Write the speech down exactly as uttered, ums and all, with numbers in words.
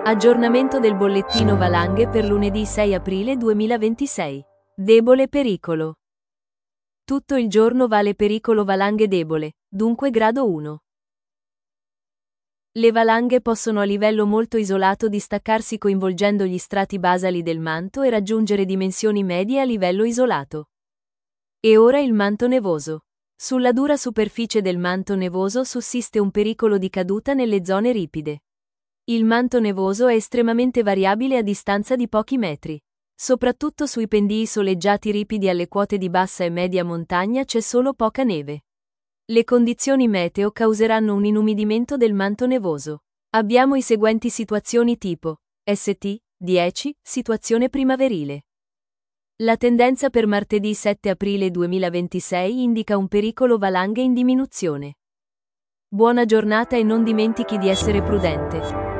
Aggiornamento del bollettino valanghe per lunedì sei aprile duemilaventisei. Debole pericolo. Tutto il giorno vale pericolo valanghe debole, dunque grado uno. Le valanghe possono a livello molto isolato distaccarsi coinvolgendo gli strati basali del manto e raggiungere dimensioni medie a livello isolato. E ora il manto nevoso. Sulla dura superficie del manto nevoso sussiste un pericolo di caduta nelle zone ripide. Il manto nevoso è estremamente variabile a distanza di pochi metri. Soprattutto sui pendii soleggiati ripidi alle quote di bassa e media montagna c'è solo poca neve. Le condizioni meteo causeranno un inumidimento del manto nevoso. Abbiamo i seguenti situazioni tipo S T dieci, situazione primaverile. La tendenza per martedì sette aprile duemilaventisei indica un pericolo valanghe in diminuzione. Buona giornata e non dimentichi di essere prudente.